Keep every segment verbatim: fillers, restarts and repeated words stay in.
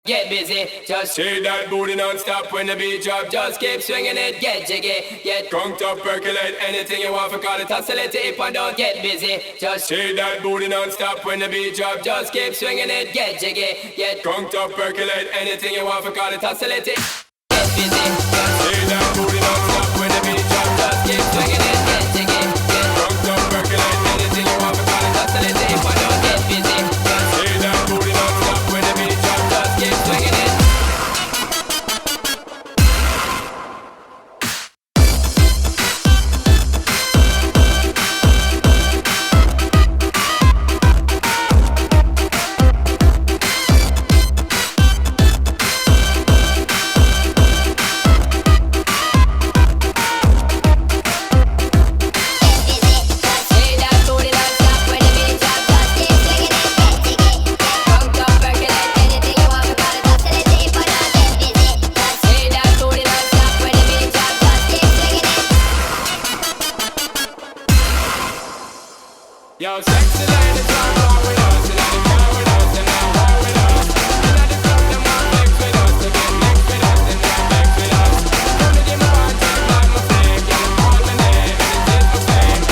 Get busy, just shake that booty non-stop when the beat drop. Just keep swinging it, get jiggy, get conked up, percolate anything you want for call it oscillate if I don't get busy. Just shake that booty non-stop when the beat drop. Just keep swinging it, get jiggy, get conked up, percolate anything you want for call it oscillate. Get busy, just shake that booty non-stop when the beat drop. Just keep swinging it, get jiggy, get conked up, percolate anything you want for call it oscillate if I don't get busy. Just shake that booty non-stop when the beat drop. Just keep swinging it. Yo, sexy ladies want war with us, and now they care with us, and now war with us. Inna the club, them want flex with us, to get next with us, and now vex with us. From the gym, I want to like my flame, yeah, they call my name, and it is my fame.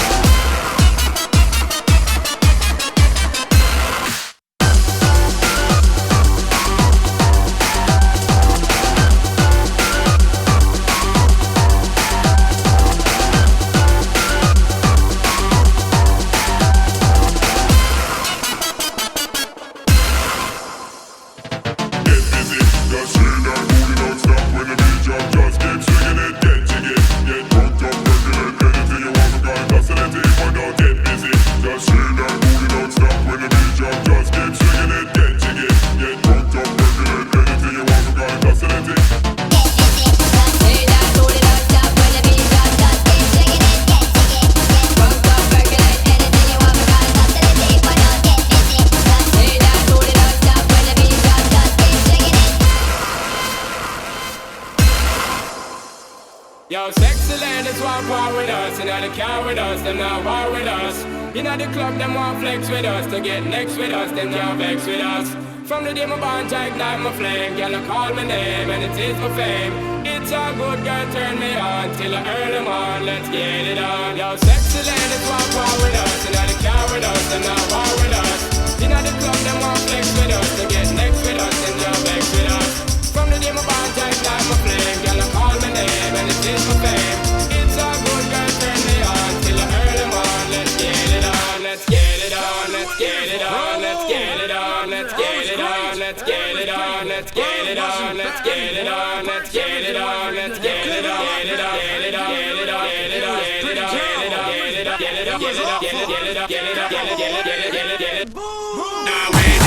Yo, sexy ladies want war with us, inna the car with us, them not war with us. Inna the club, them want flex with us, to get next with us, them can't vex with us. From the day my bond, I ignite my flame, girl, I call my name, and it is my fame. It's a good girl, turn me on, till I earn them on, let's get it on. Yo, sexy ladies want war with us, inna the car with us, them not war with us. Inna the club, them want flex with us, to get next with us, them can't vex with us. From the day my bond, I ignite my flame, girl, I call my name, and it is my fame. It's a good girl, turn me on, till I earn them on, let's get it on, let's get it on, let's get it on, let's get it on, let's get it on, let's get it on, let's get it on, let's get it on, let's get it on, let's get it on, get it on, get it on, get it on, get it on, get it on, get it on, get it on, get it on, get it on, get it on, get it on, get it on, get it on, get it on, get it on, get it on. Now